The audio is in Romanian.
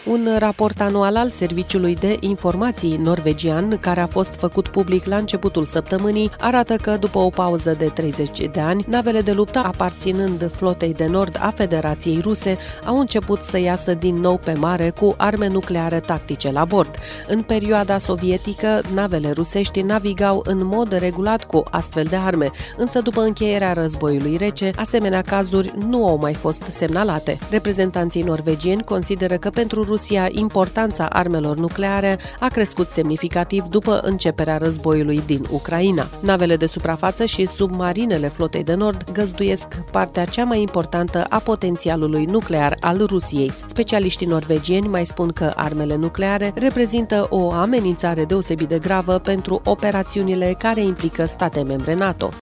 Un raport anual al Serviciului de Informații norvegian, care a fost făcut public la începutul săptămânii, arată că după o pauză de 30 de ani, navele de luptă aparținând flotei de nord a Federației Ruse au început să iasă din nou pe mare cu arme nucleare tactice la bord. În perioada sovietică, navele rusești navigau în mod regulat cu astfel de arme, însă după încheierea războiului rece, asemenea cazuri nu au mai fost semnalate. Reprezentanții norvegieni consideră că pentru Rusia importanța armelor nucleare a crescut semnificativ după începerea războiului din Ucraina. Navele de suprafață și submarinele flotei de nord găzduiesc partea cea mai importantă a potențialului nuclear al Rusiei. Specialiștii norvegieni mai spun că armele nucleare reprezintă o amenințare deosebit de gravă pentru operațiunile care implică state membre NATO.